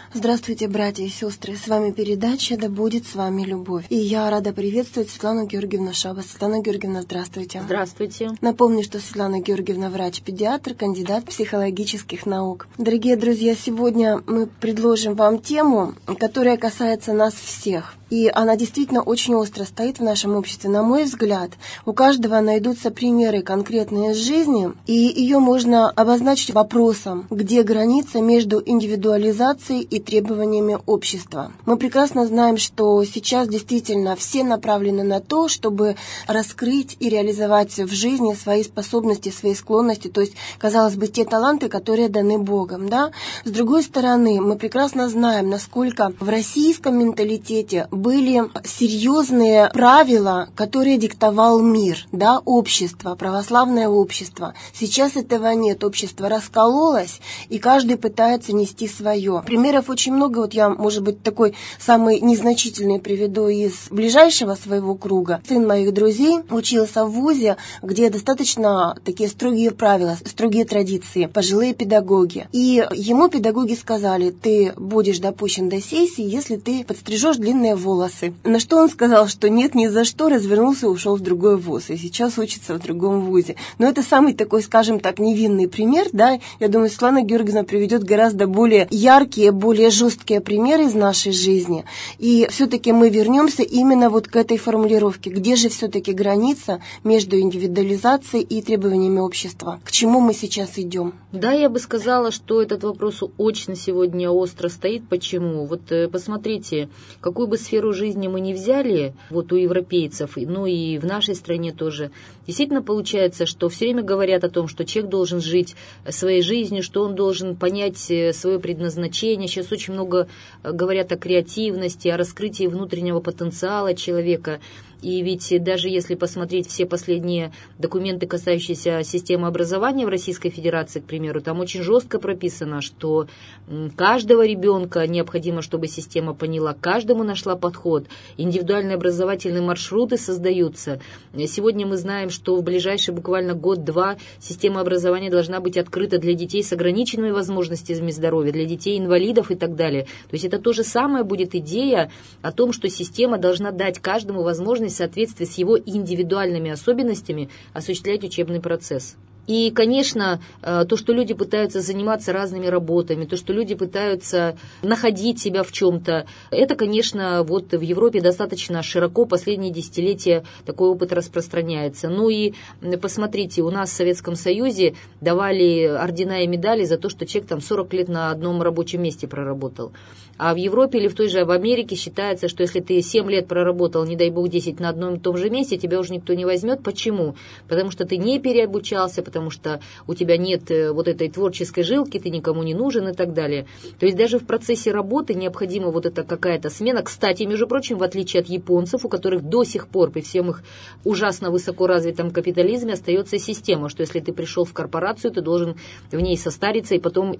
Здравствуйте, братья и сестры. С вами передача «Да будет с вами любовь». И я рада приветствовать Светлану Георгиевну Шабас. Светлана Георгиевна, здравствуйте. Здравствуйте. Напомню, что Светлана Георгиевна врач-педиатр, кандидат психологических наук. Дорогие друзья, сегодня мы предложим вам тему, которая касается нас всех. И она действительно очень остро стоит в нашем обществе. На мой взгляд, у каждого найдутся примеры конкретные из жизни, и ее можно обозначить вопросом, где граница между индивидуализацией и требованиями общества. Мы прекрасно знаем, что сейчас действительно все направлены на то, чтобы раскрыть и реализовать в жизни свои способности, свои склонности, то есть, казалось бы, те таланты, которые даны Богом. Да? С другой стороны, мы прекрасно знаем, насколько в российском менталитете были серьезные правила, которые диктовал мир, да, общество, православное общество. Сейчас этого нет, общество раскололось, и каждый пытается нести свое. Примеров очень много, вот я, может быть, такой самый незначительный приведу из ближайшего своего круга. Сын моих друзей учился в вузе, где достаточно такие строгие правила, строгие традиции, пожилые педагоги. И ему педагоги сказали: ты будешь допущен до сессии, если ты подстрижешь длинные волосы. На что он сказал, что нет, ни за что, развернулся и ушел в другой вуз, и сейчас учится в другом вузе. Но это самый такой, скажем так, невинный пример, да, я думаю, Светлана Георгиевна приведет гораздо более яркие, более жесткие примеры из нашей жизни, и все-таки мы вернемся именно вот к этой формулировке, где же все-таки граница между индивидуализацией и требованиями общества, к чему мы сейчас идем. Да, я бы сказала, что этот вопрос очень сегодня остро стоит. Почему? Вот посмотрите, какую бы сферу жизни мы не взяли, вот у европейцев, ну и в нашей стране тоже, действительно получается, что все время говорят о том, что человек должен жить своей жизнью, что он должен понять свое предназначение. Сейчас очень много говорят о креативности, о раскрытии внутреннего потенциала человека. И ведь даже если посмотреть все последние документы, касающиеся системы образования в Российской Федерации, к примеру, там очень жестко прописано, что каждого ребенка необходимо, чтобы система поняла, каждому нашла подход, индивидуальные образовательные маршруты создаются. Сегодня мы знаем, что в ближайший буквально год-два система образования должна быть открыта для детей с ограниченными возможностями здоровья, для детей-инвалидов и так далее. То есть это то же самое будет идея о том, что система должна дать каждому возможность в соответствии с его индивидуальными особенностями осуществлять учебный процесс. И, конечно, то, что люди пытаются заниматься разными работами, то, что люди пытаются находить себя в чем-то, это, конечно, вот в Европе достаточно широко последние десятилетия такой опыт распространяется. Ну и посмотрите, у нас в Советском Союзе давали ордена и медали за то, что человек там 40 лет на одном рабочем месте проработал. А в Европе или в той же в Америке считается, что если ты 7 лет проработал, не дай бог 10 на одном и том же месте, тебя уже никто не возьмет. Почему? Потому что ты не переобучался, потому что у тебя нет вот этой творческой жилки, ты никому не нужен и так далее. То есть даже в процессе работы необходима вот эта какая-то смена. Кстати, между прочим, в отличие от японцев, у которых до сих пор при всем их ужасно высоко развитом капитализме остается система, что если ты пришел в корпорацию, ты должен в ней состариться и потом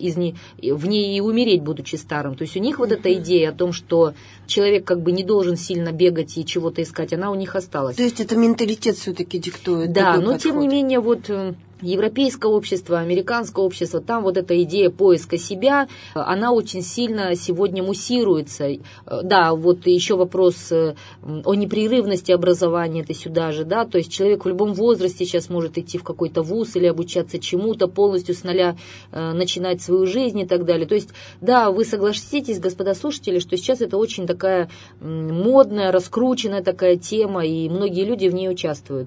в ней и умереть, будучи старым. То есть у них вот эта идея о том, что человек как бы не должен сильно бегать и чего-то искать, она у них осталась. То есть это менталитет все-таки диктует. Да, но подход. Тем не менее вот европейское общество, американское общество, там вот эта идея поиска себя, она очень сильно сегодня муссируется. Да, вот еще вопрос о непрерывности образования, это сюда же, да, то есть человек в любом возрасте сейчас может идти в какой-то вуз или обучаться чему-то, полностью с нуля начинать свою жизнь и так далее. То есть, да, вы согласитесь, господа слушатели, что сейчас это очень такая модная, раскрученная такая тема, и многие люди в ней участвуют.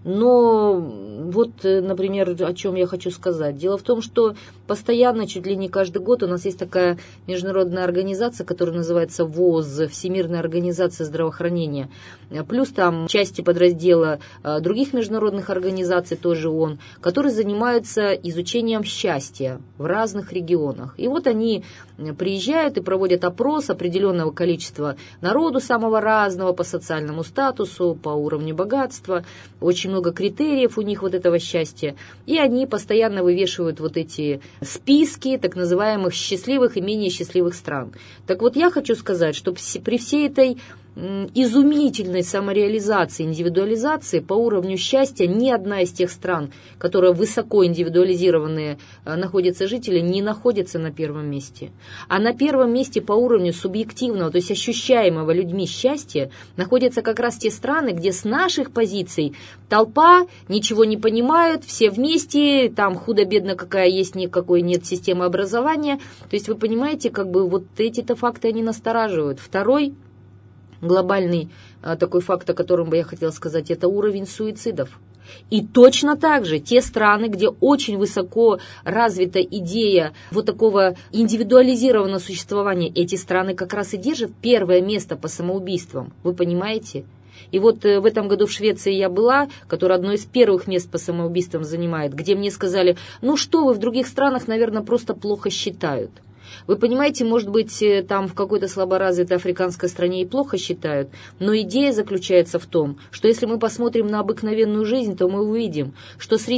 Но вот, например, о чем я хочу сказать. Дело в том, что постоянно, чуть ли не каждый год, у нас есть такая международная организация, которая называется ВОЗ, Всемирная организация здравоохранения. Плюс там части подраздела других международных организаций, тоже ООН, которые занимаются изучением счастья в разных регионах. И вот они приезжают и проводят опрос определенного количества народу самого разного по социальному статусу, по уровню богатства. Очень много критериев у них вот этого счастья. И они постоянно вывешивают вот эти списки так называемых счастливых и менее счастливых стран. Так вот, я хочу сказать, что при всей этой изумительной самореализации, индивидуализации по уровню счастья ни одна из тех стран, которые высоко индивидуализированные находятся жители, не находится на первом месте. А на первом месте по уровню субъективного, то есть ощущаемого людьми счастья, находятся как раз те страны, где с наших позиций толпа, ничего не понимают, все вместе, там худо-бедно какая есть, никакой нет системы образования. То есть вы понимаете, как бы вот эти-то факты, они настораживают. Второй глобальный такой факт, о котором бы я хотела сказать, это уровень суицидов. И точно так же те страны, где очень высоко развита идея вот такого индивидуализированного существования, эти страны как раз и держат первое место по самоубийствам. Вы понимаете? И вот в этом году в Швеции я была, которая одно из первых мест по самоубийствам занимает, где мне сказали, ну что вы, в других странах, наверное, просто плохо считают. Вы понимаете, может быть, там в какой-то слаборазвитой африканской стране и плохо считают, но идея заключается в том, что если мы посмотрим на обыкновенную жизнь, то мы увидим, что среди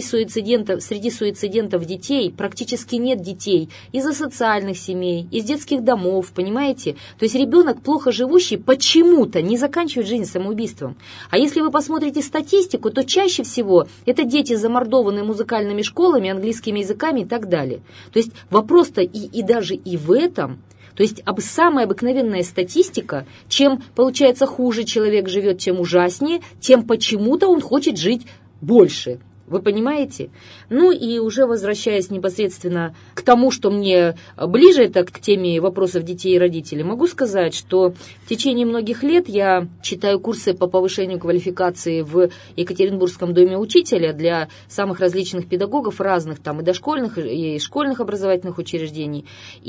суицидентов детей практически нет детей из асоциальных семей, из детских домов, понимаете? То есть ребенок, плохо живущий, почему-то не заканчивает жизнь самоубийством. А если вы посмотрите статистику, то чаще всего это дети, замордованные музыкальными школами, английскими языками и так далее. То есть вопрос-то и даже и в этом, то есть самая обыкновенная статистика, чем, получается, хуже человек живет, чем ужаснее, тем почему-то он хочет жить больше. Вы понимаете? Ну и уже возвращаясь непосредственно к тому, что мне ближе, это к теме вопросов детей и родителей, могу сказать, что в течение многих лет я читаю курсы по повышению квалификации в Екатеринбургском доме учителя для самых различных педагогов, разных там и дошкольных, и школьных образовательных учреждений.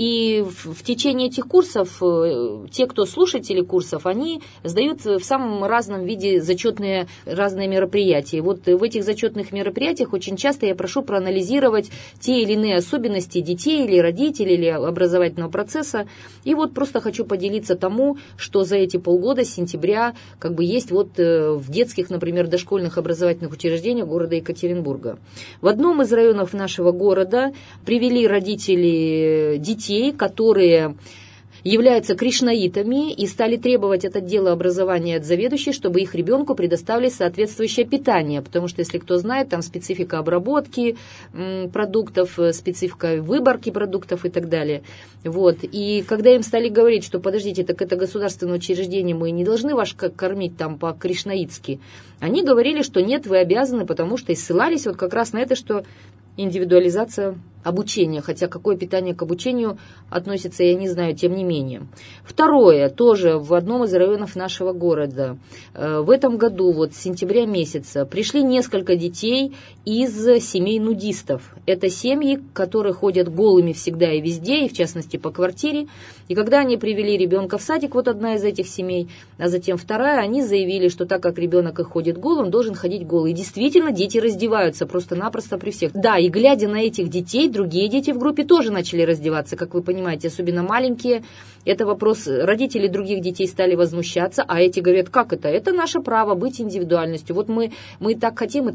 И в течение этих курсов, те, кто слушатели курсов, они сдают в самом разном виде зачетные разные мероприятия. Вот в этих зачетных мероприятиях очень часто я прошу проанализировать те или иные особенности детей или родителей, или образовательного процесса. И вот просто хочу поделиться тому, что за эти полгода, с сентября, как бы есть вот в детских, например, дошкольных образовательных учреждениях города Екатеринбурга. В одном из районов нашего города привели родители детей, которые являются кришнаитами и стали требовать от отдела образования от заведующей, чтобы их ребенку предоставили соответствующее питание, потому что, если кто знает, там специфика обработки продуктов, специфика выборки продуктов и так далее. Вот. И когда им стали говорить, что подождите, так это государственное учреждение, мы не должны вас кормить там по-кришнаитски, они говорили, что нет, вы обязаны, потому что и ссылались вот как раз на это, что индивидуализация обучения, хотя какое питание к обучению относится, я не знаю, тем не менее. Второе, тоже в одном из районов нашего города. В этом году, вот с сентября месяца, пришли несколько детей из семей нудистов. Это семьи, которые ходят голыми всегда и везде, и в частности по квартире. И когда они привели ребенка в садик, вот одна из этих семей, а затем вторая, они заявили, что так как ребенок и ходит голый, он должен ходить голый. И действительно, дети раздеваются просто-напросто при всех. Да, и глядя на этих детей, другие дети в группе тоже начали раздеваться, как вы понимаете, особенно маленькие. Это вопрос, родители других детей стали возмущаться, а эти говорят, как это? Это наше право быть индивидуальностью. Вот мы так хотим и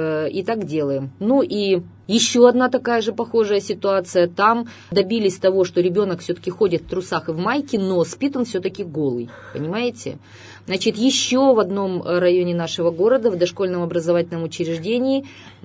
так делаем. Ну и еще одна такая же похожая ситуация. Там добились того, что ребенок все-таки ходит в трусах и в майке, но спит он все-таки голый. Понимаете? Значит, еще в одном районе нашего города, в дошкольном образовательном учреждении,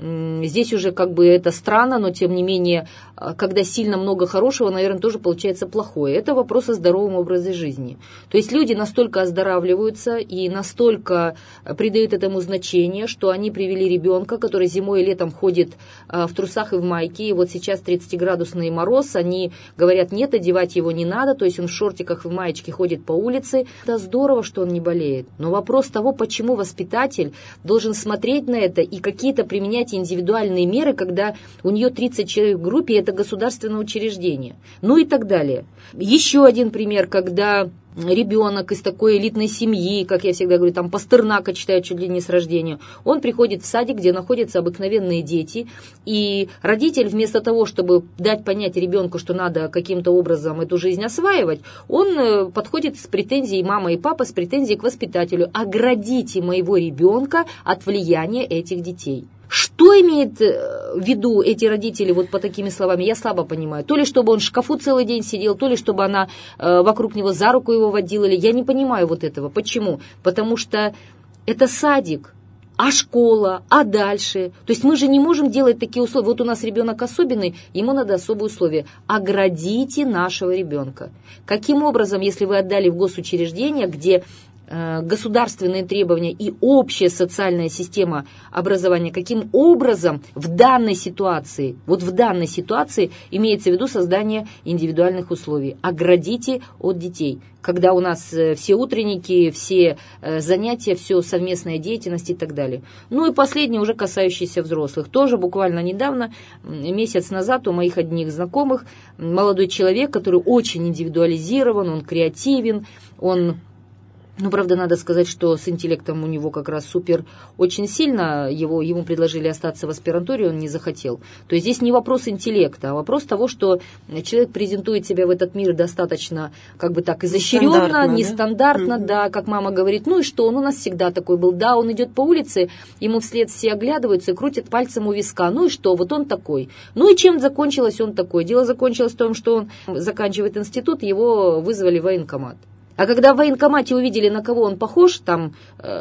здесь уже как бы это странно, но тем не менее, когда сильно много хорошего, наверное, тоже получается плохое. Это вопрос о здоровом образе жизни. То есть люди настолько оздоравливаются и настолько придают этому значение, что они привели ребенка, который зимой и летом ходит в трусах и в майке, и вот сейчас 30-градусный мороз, они говорят, нет, одевать его не надо, то есть он в шортиках и в маечке ходит по улице. Это здорово, что он не болеет. Но вопрос того, почему воспитатель должен смотреть на это и какие-то применять индивидуальные меры, когда у нее 30 человек в группе, это государственное учреждение. Ну и так далее. Еще один пример, когда ребенок из такой элитной семьи, как я всегда говорю, там Пастернака читают чуть ли не с рождения, он приходит в садик, где находятся обыкновенные дети, и родитель вместо того, чтобы дать понять ребенку, что надо каким-то образом эту жизнь осваивать, он подходит с претензией, мама и папа с претензией к воспитателю: оградите моего ребенка от влияния этих детей. Что имеет в виду эти родители вот по такими словами, я слабо понимаю. То ли чтобы он в шкафу целый день сидел, то ли чтобы она вокруг него за руку его водила. Я не понимаю вот этого. Почему? Потому что это садик. А школа, а дальше? То есть мы же не можем делать такие условия. Вот у нас ребенок особенный, ему надо особые условия. Оградите нашего ребенка. Каким образом, если вы отдали в госучреждение, где государственные требования и общая социальная система образования, каким образом в данной ситуации, вот в данной ситуации имеется в виду создание индивидуальных условий. Оградите от детей. Когда у нас все утренники, все занятия, все совместная деятельность и так далее. Ну и последнее, уже касающееся взрослых. Тоже буквально недавно, месяц назад, у моих одних знакомых молодой человек, который очень индивидуализирован, он креативен, он... Ну, правда, надо сказать, что с интеллектом у него как раз супер очень сильно. Ему предложили остаться в аспирантуре, он не захотел. То есть здесь не вопрос интеллекта, а вопрос того, что человек презентует себя в этот мир достаточно, как бы так, изощренно, нестандартно, да, как мама говорит. Ну и что, он у нас всегда такой был. Да, он идет по улице, ему вслед все оглядываются и крутят пальцем у виска. Ну и что, вот он такой. Ну и чем закончилось он такой? Дело закончилось в том, что он заканчивает институт, его вызвали в военкомат. А когда в военкомате увидели, на кого он похож, там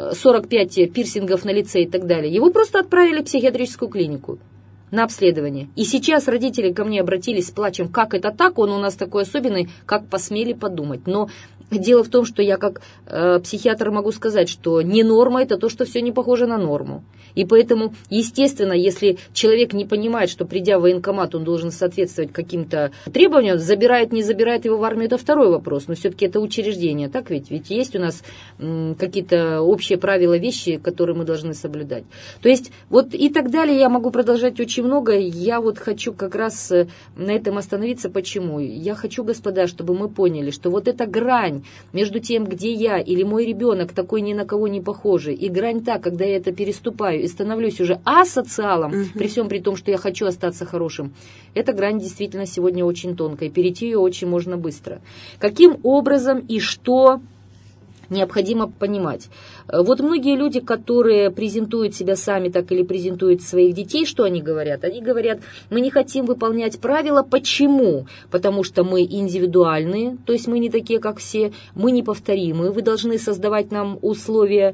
45 пирсингов на лице и так далее, его просто отправили в психиатрическую клинику на обследование. И сейчас родители ко мне обратились с плачем, как это так, он у нас такой особенный, как посмели подумать. Но дело в том, что я как психиатр могу сказать, что не норма – это то, что все не похоже на норму. И поэтому, естественно, если человек не понимает, что придя в военкомат, он должен соответствовать каким-то требованиям, забирает, не забирает его в армию, это второй вопрос. Но все-таки это учреждение, так ведь? Ведь есть у нас какие-то общие правила, вещи, которые мы должны соблюдать. То есть вот и так далее, я могу продолжать очень много. Я вот хочу как раз на этом остановиться. Почему? Я хочу, господа, чтобы мы поняли, что вот эта грань между тем, где я или мой ребенок такой ни на кого не похожий, и грань та, когда я это переступаю и становлюсь уже асоциалом, при всем при том, что я хочу остаться хорошим, эта грань действительно сегодня очень тонкая, и перейти ее очень можно быстро. Каким образом и что необходимо понимать? Вот многие люди, которые презентуют себя сами так или презентуют своих детей, что они говорят? Они говорят, мы не хотим выполнять правила. Почему? Потому что мы индивидуальные, то есть мы не такие, как все, мы неповторимые, вы должны создавать нам условия.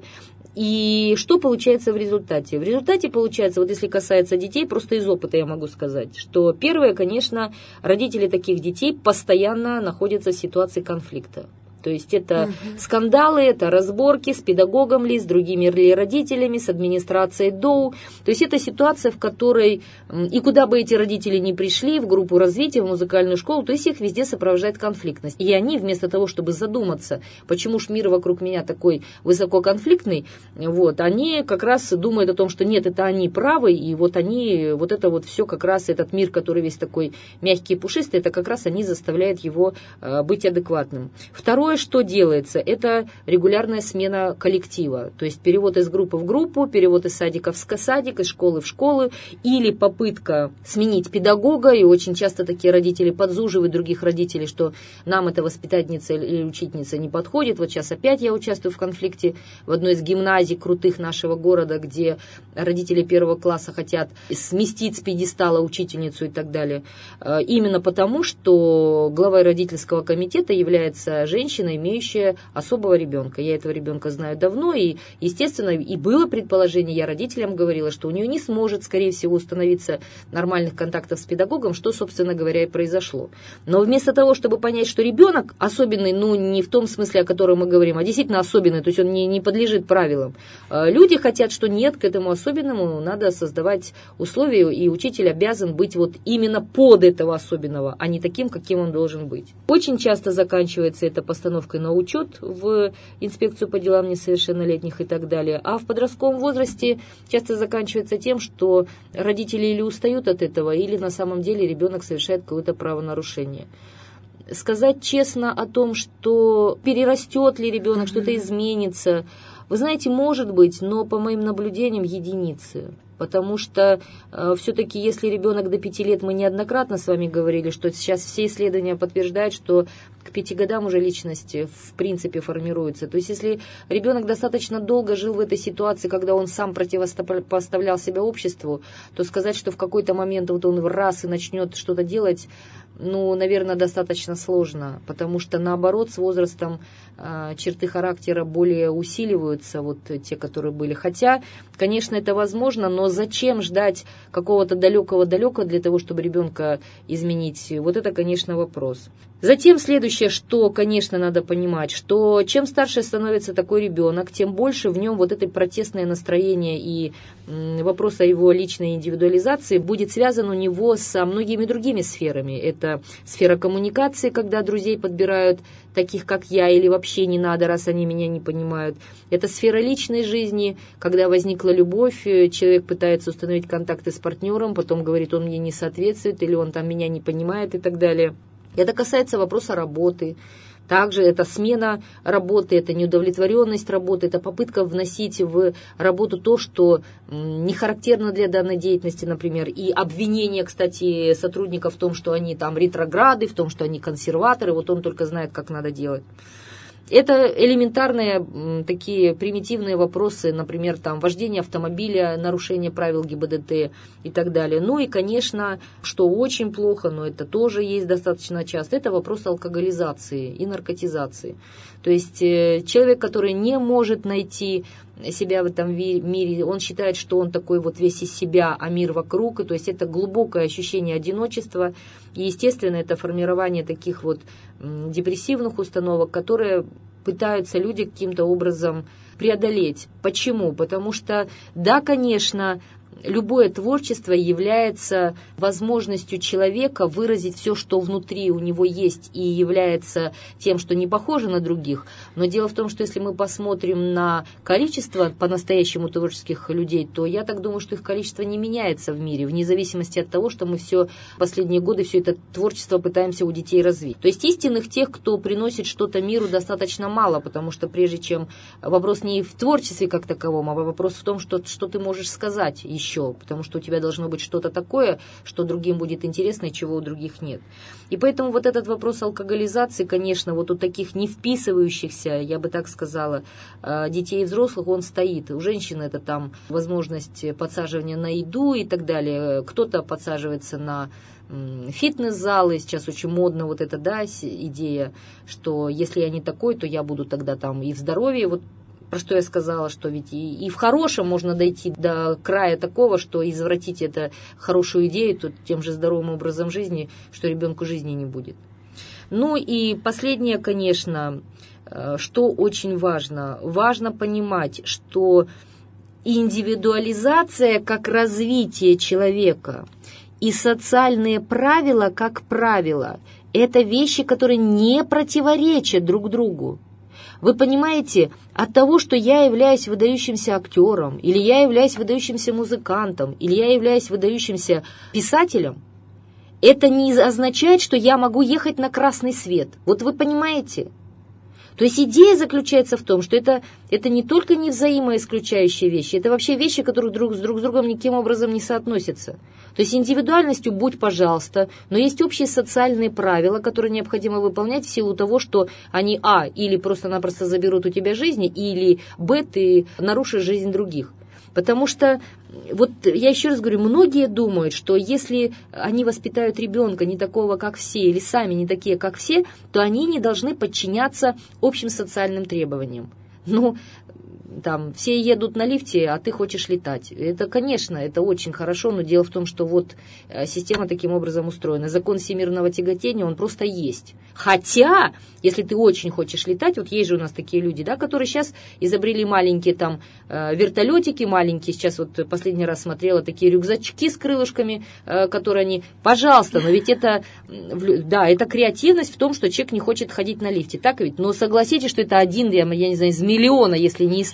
И что получается в результате? В результате получается, вот если касается детей, просто из опыта я могу сказать, что первое, конечно, родители таких детей постоянно находятся в ситуации конфликта. То есть это скандалы, это разборки с педагогом ли, с другими ли родителями, с администрацией ДОУ. То есть это ситуация, в которой, и куда бы эти родители ни пришли, в группу развития, в музыкальную школу, то есть их везде сопровождает конфликтность. И они вместо того, чтобы задуматься, почему ж мир вокруг меня такой высококонфликтный, вот, они как раз думают о том, что нет, это они правы, и вот они, вот это вот все как раз, этот мир, который весь такой мягкий и пушистый, это как раз они заставляют его быть адекватным. Второе, что делается, это регулярная смена коллектива, то есть перевод из группы в группу, перевод из садика в садик, из школы в школу, или попытка сменить педагога, и очень часто такие родители подзуживают других родителей, что нам эта воспитательница или учительница не подходит. Вот сейчас опять я участвую в конфликте в одной из гимназий крутых нашего города, где родители первого класса хотят сместить с пьедестала учительницу и так далее, именно потому, что главой родительского комитета является женщина, имеющая особого ребенка. Я этого ребенка знаю давно, и, естественно, и было предположение, я родителям говорила, что у нее не сможет, скорее всего, установиться нормальных контактов с педагогом, что, собственно говоря, и произошло. Но вместо того, чтобы понять, что ребенок особенный, ну, не в том смысле, о котором мы говорим, а действительно особенный, то есть он не подлежит правилам, люди хотят, что нет, к этому особенному надо создавать условия, и учитель обязан быть вот именно под этого особенного, а не таким, каким он должен быть. Очень часто заканчивается эта постановкой на учет в инспекцию по делам несовершеннолетних и так далее. А в подростковом возрасте часто заканчивается тем, что родители или устают от этого, или на самом деле ребенок совершает какое-то правонарушение. Сказать честно о том, что перерастет ли ребенок, что-то изменится, вы знаете, может быть, но по моим наблюдениям единицы. потому что все-таки если ребенок до 5 лет, мы неоднократно с вами говорили, что сейчас все исследования подтверждают, что к 5 годам уже личность в принципе формируется. То есть если ребенок достаточно долго жил в этой ситуации, когда он сам противопоставлял себя обществу, то сказать, что в какой-то момент вот он раз и начнет что-то делать, ну, наверное, достаточно сложно, потому что, наоборот, с возрастом черты характера более усиливаются, вот те, которые были. Хотя, конечно, это возможно, но зачем ждать какого-то далекого-далекого для того, чтобы ребенка изменить? Вот это, конечно, вопрос. Затем следующее, что, конечно, надо понимать, что чем старше становится такой ребенок, тем больше в нем вот это протестное настроение и вопрос о его личной индивидуализации будет связан у него со многими другими сферами. Это сфера коммуникации, когда друзей подбирают таких, как я, или вообще не надо, раз они меня не понимают. Это сфера личной жизни, когда возникла любовь, человек пытается установить контакты с партнером, потом говорит, он мне не соответствует, или он там меня не понимает и так далее. Это касается вопроса работы. Также это смена работы, это неудовлетворенность работы, это попытка вносить в работу то, что не характерно для данной деятельности, например, и обвинение, кстати, сотрудников в том, что они там ретрограды, в том, что они консерваторы, вот он только знает, как надо делать. Это элементарные такие примитивные вопросы, например, там, вождение автомобиля, нарушение правил ГИБДД и так далее. Ну и, конечно, что очень плохо, но это тоже есть достаточно часто, это вопрос алкоголизации и наркотизации. То есть человек, который не может найти себя в этом мире, он считает, что он такой вот весь из себя, а мир вокруг, и то есть это глубокое ощущение одиночества, и, естественно, это формирование таких вот депрессивных установок, которые пытаются люди каким-то образом преодолеть. Почему? Потому что, да, конечно, любое творчество является возможностью человека выразить все, что внутри у него есть, и является тем, что не похоже на других. Но дело в том, что если мы посмотрим на количество по-настоящему творческих людей, то я так думаю, что их количество не меняется в мире, вне зависимости от того, что мы все последние годы все это творчество пытаемся у детей развить. То есть истинных тех, кто приносит что-то миру, достаточно мало, потому что прежде чем вопрос не в творчестве как таковом, а вопрос в том, что ты можешь сказать еще, потому что у тебя должно быть что-то такое, что другим будет интересно и чего у других нет. И поэтому вот этот вопрос алкоголизации, конечно, вот у таких не вписывающихся, я бы так сказала, детей и взрослых, он стоит. У женщин это там возможность подсаживания на еду и так далее. Кто-то подсаживается на фитнес-залы, сейчас очень модно вот эта, да, идея, что если я не такой, то я буду тогда там и в здоровье, вот про что я сказала, что ведь и в хорошем можно дойти до края такого, что извратить это хорошую идею то тем же здоровым образом жизни, что ребенку жизни не будет. Ну и последнее, конечно, что очень важно. Важно понимать, что индивидуализация как развитие человека и социальные правила как правила – это вещи, которые не противоречат друг другу. Вы понимаете, от того, что я являюсь выдающимся актером, или я являюсь выдающимся музыкантом, или я являюсь выдающимся писателем, это не означает, что я могу ехать на красный свет. Вот вы понимаете? То есть идея заключается в том, что это не только не взаимоисключающие вещи, это вообще вещи, которые друг с другом никаким образом не соотносятся. То есть индивидуальностью будь, пожалуйста, но есть общие социальные правила, которые необходимо выполнять в силу того, что они, или просто-напросто заберут у тебя жизни, или, ты нарушишь жизнь других. Потому что, вот я еще раз говорю, многие думают, что если они воспитают ребенка не такого, как все, или сами не такие, как все, то они не должны подчиняться общим социальным требованиям. Ну, там, все едут на лифте, а ты хочешь летать. Это, конечно, это очень хорошо, но дело в том, что вот система таким образом устроена. Закон всемирного тяготения, он просто есть. Хотя, если ты очень хочешь летать, вот есть же у нас такие люди, да, которые сейчас изобрели маленькие там вертолетики, маленькие, сейчас вот последний раз смотрела, такие рюкзачки с крылышками, которые они, пожалуйста, но ведь это, да, это креативность в том, что человек не хочет ходить на лифте, так ведь? Но согласитесь, что это один, я не знаю, из миллиона, если не из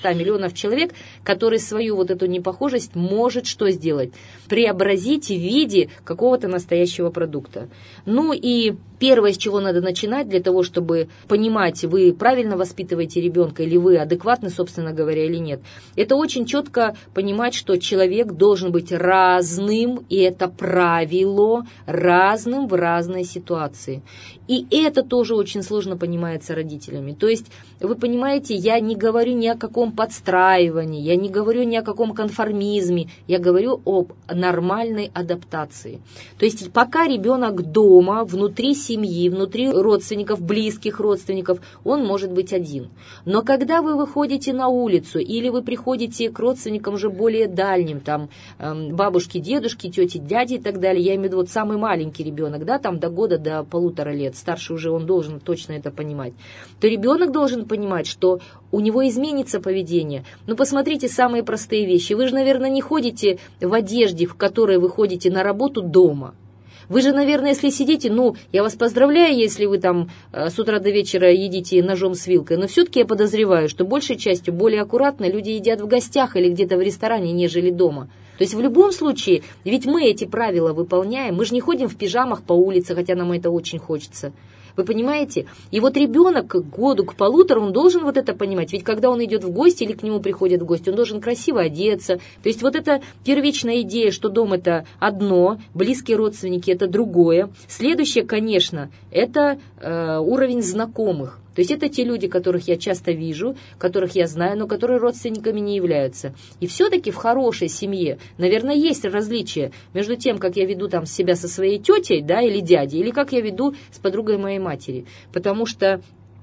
100 миллионов человек, который свою вот эту непохожесть может что сделать? Преобразить в виде какого-то настоящего продукта. Ну и первое, с чего надо начинать для того, чтобы понимать, вы правильно воспитываете ребенка или вы адекватны, собственно говоря, или нет, это очень четко понимать, что человек должен быть разным, и это правило, разным в разной ситуации. И это тоже очень сложно понимается родителями. То есть, вы понимаете, я не говорю ни о каком подстраивании, я не говорю ни о каком конформизме, я говорю об нормальной адаптации. То есть, пока ребенок дома, внутри семьи, внутри родственников, близких родственников, он может быть один. Но когда вы выходите на улицу или вы приходите к родственникам уже более дальним, там бабушки, дедушки, тети, дяди и так далее, я имею в виду вот самый маленький ребенок, да, там до года, до 1,5 лет, старше уже он должен точно это понимать, то ребенок должен понимать, что у него изменится поведение. Ну, посмотрите самые простые вещи. Вы же, наверное, не ходите в одежде, в которой вы ходите на работу дома. Вы же, наверное, если сидите, ну, я вас поздравляю, если вы там с утра до вечера едите ножом с вилкой, но все-таки я подозреваю, что большей частью более аккуратно люди едят в гостях или где-то в ресторане, нежели дома. То есть в любом случае, ведь мы эти правила выполняем, мы же не ходим в пижамах по улице, хотя нам это очень хочется. Вы понимаете? И вот ребенок к году, к 1,5, он должен вот это понимать. Ведь когда он идет в гости или к нему приходят в гости, он должен красиво одеться. То есть вот эта первичная идея, что дом – это одно, близкие родственники – это другое. Следующее, конечно, это уровень знакомых. То есть это те люди, которых я часто вижу, которых я знаю, но которые родственниками не являются. И все-таки в хорошей семье, наверное, есть различия между тем, как я веду там себя со своей тетей, да, или дядей, или как я веду с подругой моей матери. Потому что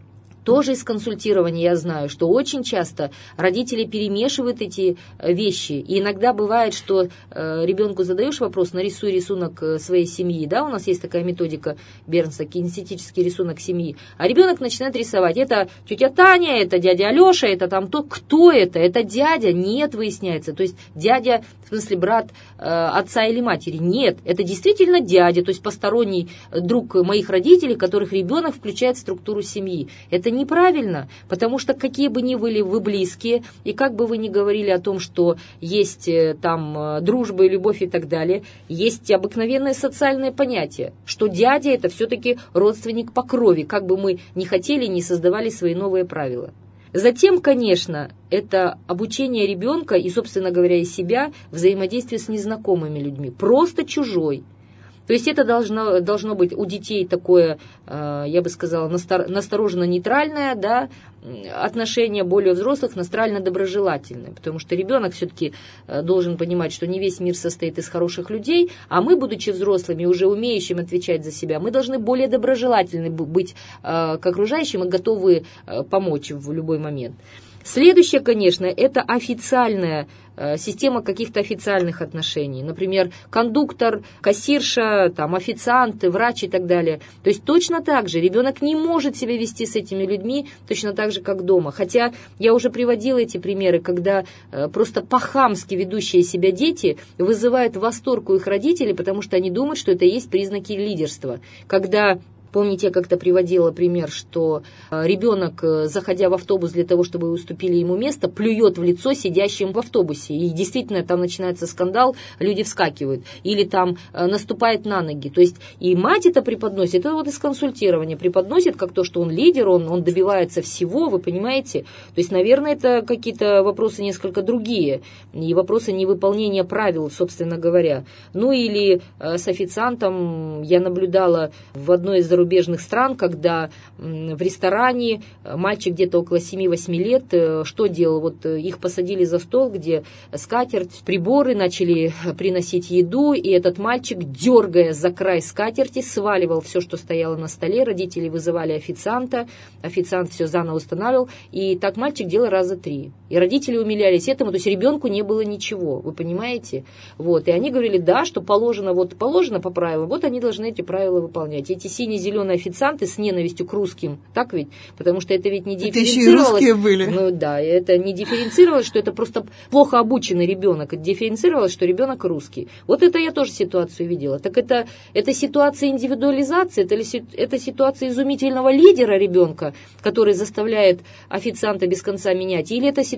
тоже из консультирования я знаю, что очень часто родители перемешивают эти вещи. И иногда бывает, что ребенку задаешь вопрос, нарисуй рисунок своей семьи. Да, у нас есть такая методика Бернса, кинестетический рисунок семьи. А ребенок начинает рисовать. Это тетя Таня, это дядя Алеша, это там то. Кто это? Это дядя? Нет, выясняется. То есть дядя, в смысле брат отца или матери. Нет, это действительно дядя, то есть посторонний друг моих родителей, которых ребенок включает в структуру семьи. Это неправильно, потому что какие бы ни были вы близкие, и как бы вы ни говорили о том, что есть там дружба и любовь и так далее, есть обыкновенное социальное понятие, что дядя это все-таки родственник по крови, как бы мы ни хотели, ни создавали свои новые правила. Затем, конечно, это обучение ребенка и, собственно говоря, и себя взаимодействие с незнакомыми людьми, просто чужой. То есть это должно быть у детей такое, я бы сказала, настороженно-нейтральное, да, отношение, более взрослых, настрально-доброжелательное. Потому что ребенок все-таки должен понимать, что не весь мир состоит из хороших людей, а мы, будучи взрослыми, уже умеющими отвечать за себя, мы должны более доброжелательны быть к окружающим и готовы помочь в любой момент. Следующее, конечно, это официальная система каких-то официальных отношений. Например, кондуктор, кассирша, там, официант, врач и так далее. То есть точно так же ребенок не может себя вести с этими людьми точно так же, как дома. Хотя я уже приводила эти примеры, когда просто по-хамски ведущие себя дети вызывают восторг у их родителей, потому что они думают, что это и есть признаки лидерства. Когда помните, я как-то приводила пример, что ребенок, заходя в автобус для того, чтобы уступили ему место, плюет в лицо сидящим в автобусе. И действительно там начинается скандал, люди вскакивают. Или там наступает на ноги. То есть и мать это преподносит, это вот из консультирования преподносит, как то, что он лидер, он добивается всего, вы понимаете. То есть, наверное, это какие-то вопросы несколько другие. И вопросы невыполнения правил, собственно говоря. Ну или с официантом я наблюдала в одной из зарубежных стран, когда в ресторане мальчик где-то около 7-8 лет, что делал? Вот их посадили за стол, где скатерть, приборы, начали приносить еду, и этот мальчик, дергая за край скатерти, сваливал все, что стояло на столе. Родители вызывали официанта, официант все заново устанавливал, и так мальчик делал раза 3. И родители умилялись этому, то есть ребенку не было ничего, вы понимаете? Вот, и они говорили, да, что положено, вот положено по правилам, вот они должны эти правила выполнять. Эти сине-зеленые официанты с ненавистью к русским, так ведь? Потому что это ведь не дифференцировалось. Это еще и русские были. Ну да, это не дифференцировалось, что это просто плохо обученный ребенок, это дифференцировалось, что ребенок русский. Вот это я тоже ситуацию видела. Так это ситуация индивидуализации, это ситуация изумительного лидера ребенка, который заставляет официанта без конца менять, или это ситуация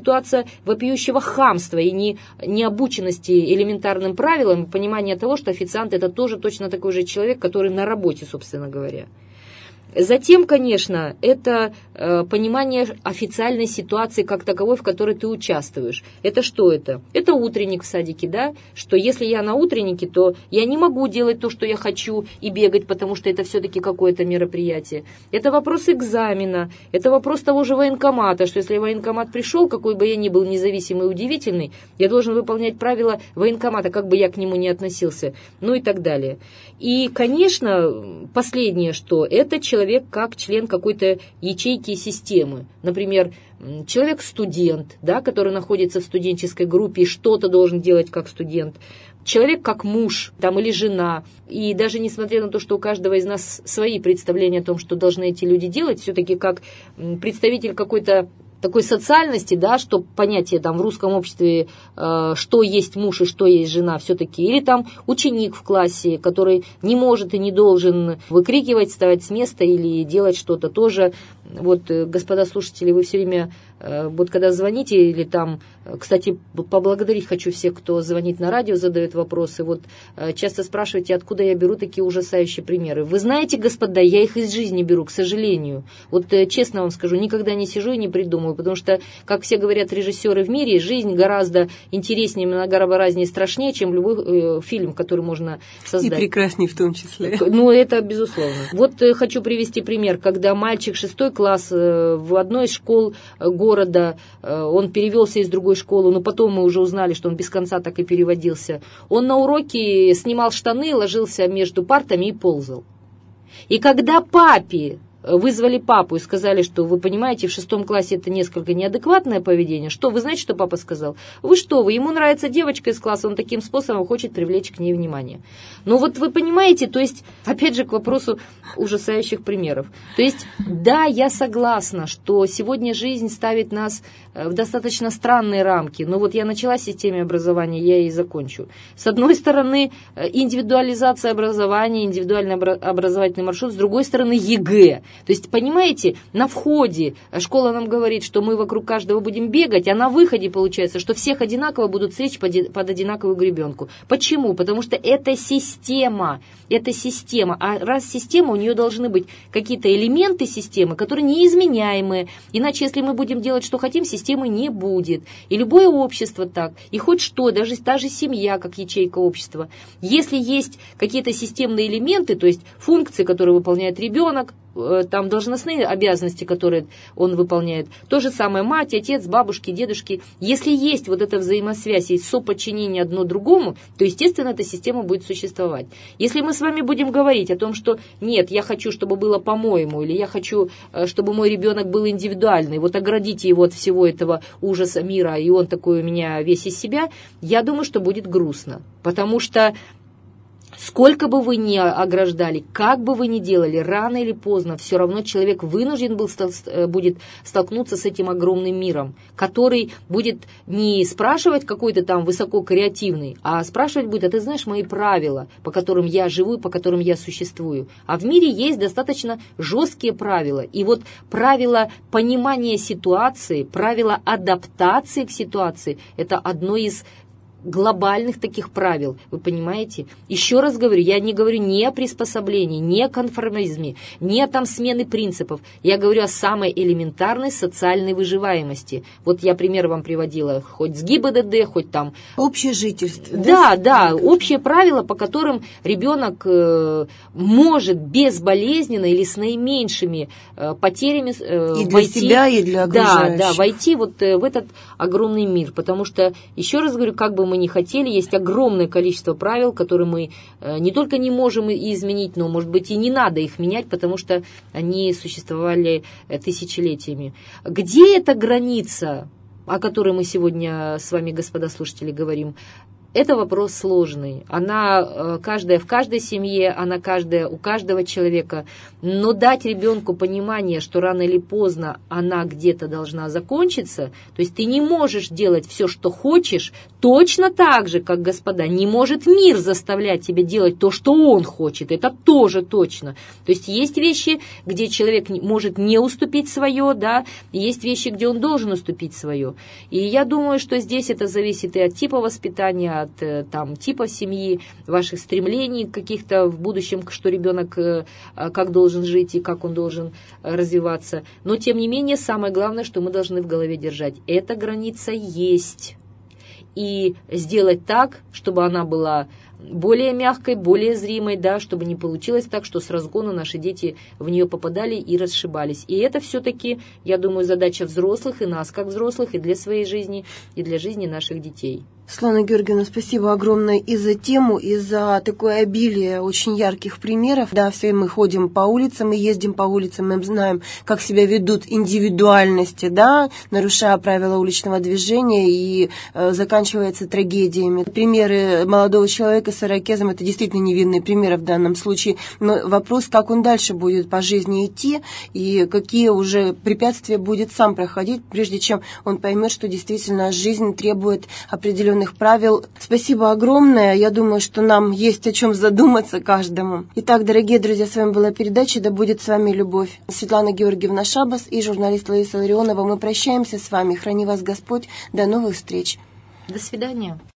ситуация вопиющего хамства и необученности элементарным правилам, понимания того, что официант это тоже точно такой же человек, который на работе, собственно говоря. Затем, конечно, это понимание официальной ситуации как таковой, в которой ты участвуешь. Это что это? Это утренник в садике, да? Что если я на утреннике, то я не могу делать то, что я хочу, и бегать, потому что это все-таки какое-то мероприятие. Это вопрос экзамена, это вопрос того же военкомата, что если военкомат пришел, какой бы я ни был независимый и удивительный, я должен выполнять правила военкомата, как бы я к нему ни относился, ну и так далее. И, конечно, последнее, что это человек как член какой-то ячейки системы. Например, человек-студент, да, который находится в студенческой группе и что-то должен делать как студент. Человек как муж там, или жена. И даже несмотря на то, что у каждого из нас свои представления о том, что должны эти люди делать, все-таки как представитель какой-то такой социальности, да, что понятие там в русском обществе, что есть муж и что есть жена все-таки, или там ученик в классе, который не может и не должен выкрикивать, вставать с места или делать что-то тоже. Вот, господа слушатели, вы все время, вот когда звоните или там, кстати, поблагодарить хочу всех, кто звонит на радио, задает вопросы, вот часто спрашиваете, откуда я беру такие ужасающие примеры. Вы знаете, господа, я их из жизни беру, к сожалению. Вот честно вам скажу, никогда не сижу и не придумываю, потому что, как все говорят режиссеры в мире, жизнь гораздо интереснее, многообразнее и страшнее, чем любой фильм, который можно создать. И прекраснее в том числе. Ну, это безусловно. Вот хочу привести пример, когда мальчик 6 класс в одной из школ города, он перевелся из другой школы, но потом мы уже узнали, что он без конца так и переводился. Он на уроке снимал штаны, ложился между партами и ползал. И когда папе вызвали папу и сказали, что вы понимаете, в 6 классе это несколько неадекватное поведение. Что, вы знаете, что папа сказал? Вы что, ему нравится девочка из класса, он таким способом хочет привлечь к ней внимание. Ну вот вы понимаете, то есть, опять же, к вопросу ужасающих примеров. То есть, да, я согласна, что сегодня жизнь ставит нас в достаточно странные рамки. Но вот я начала с системы образования, я и закончу. С одной стороны, индивидуализация образования, индивидуальный образовательный маршрут, с другой стороны, ЕГЭ. То есть, понимаете, на входе школа нам говорит, что мы вокруг каждого будем бегать, а на выходе получается, что всех одинаково будут стричь под одинаковую гребенку. Почему? Потому что это система. Это система. А раз система, у нее должны быть какие-то элементы системы, которые неизменяемые. Иначе, если мы будем делать, что хотим, системы не будет. И любое общество так. И хоть что, даже та же семья, как ячейка общества. Если есть какие-то системные элементы, то есть функции, которые выполняет ребенок, там должностные обязанности, которые он выполняет. То же самое мать, отец, бабушки, дедушки. Если есть вот эта взаимосвязь и соподчинение одно другому, то, естественно, эта система будет существовать. Если мы с вами будем говорить о том, что нет, я хочу, чтобы было по-моему, или я хочу, чтобы мой ребенок был индивидуальный, вот оградите его от всего этого ужаса мира, и он такой у меня весь из себя, я думаю, что будет грустно. Потому что сколько бы вы ни ограждали, как бы вы ни делали, рано или поздно, все равно человек вынужден будет столкнуться с этим огромным миром, который будет не спрашивать какой-то там высококреативный, а спрашивать будет, а ты знаешь мои правила, по которым я живу, по которым я существую. А в мире есть достаточно жесткие правила. И вот правила понимания ситуации, правила адаптации к ситуации – это одно из глобальных таких правил, вы понимаете? Еще раз говорю, я не говорю ни о приспособлении, ни о конформизме, ни о там смене принципов. Я говорю о самой элементарной социальной выживаемости. Вот я пример вам приводила, хоть с ГИБДД, хоть там... Общее жительство. Да, общие правила, по которым ребенок может безболезненно или с наименьшими потерями и для себя, и для окружающих. Да, войти вот в этот огромный мир. Потому что, еще раз говорю, как бы мы не хотели, есть огромное количество правил, которые мы не только не можем изменить, но, может быть, и не надо их менять, потому что они существовали тысячелетиями. Где эта граница, о которой мы сегодня с вами, господа слушатели, говорим? Это вопрос сложный. Она каждая в каждой семье, она каждая у каждого человека. Но дать ребенку понимание, что рано или поздно она где-то должна закончиться, то есть ты не можешь делать все, что хочешь, точно так же, как господа, не может мир заставлять тебя делать то, что он хочет. Это тоже точно. То есть есть вещи, где человек может не уступить свое, да, есть вещи, где он должен уступить свое. И я думаю, что здесь это зависит и от типа воспитания, от там, типа семьи, ваших стремлений каких-то в будущем, что ребенок как должен жить и как он должен развиваться. Но, тем не менее, самое главное, что мы должны в голове держать, эта граница есть. И сделать так, чтобы она была более мягкой, более зримой, да, чтобы не получилось так, что с разгона наши дети в нее попадали и расшибались. И это все-таки, я думаю, задача взрослых и нас, как взрослых, и для своей жизни, и для жизни наших детей. Светлана Георгиевна, спасибо огромное и за тему, и за такое обилие очень ярких примеров. Да, все мы ходим по улицам, мы ездим по улицам, мы знаем, как себя ведут индивидуальности, да, нарушая правила уличного движения, и заканчивается трагедиями. Примеры молодого человека с ирокезом – это действительно невинные примеры в данном случае, но вопрос, как он дальше будет по жизни идти, и какие уже препятствия будет сам проходить, прежде чем он поймет, что действительно жизнь требует определенных правил. Спасибо огромное. Я думаю, что нам есть о чем задуматься каждому. Итак, дорогие друзья, с вами была передача «Да будет с вами любовь». Светлана Георгиевна Шабас и журналист Лариса Ларионова. Мы прощаемся с вами. Храни вас Господь. До новых встреч. До свидания.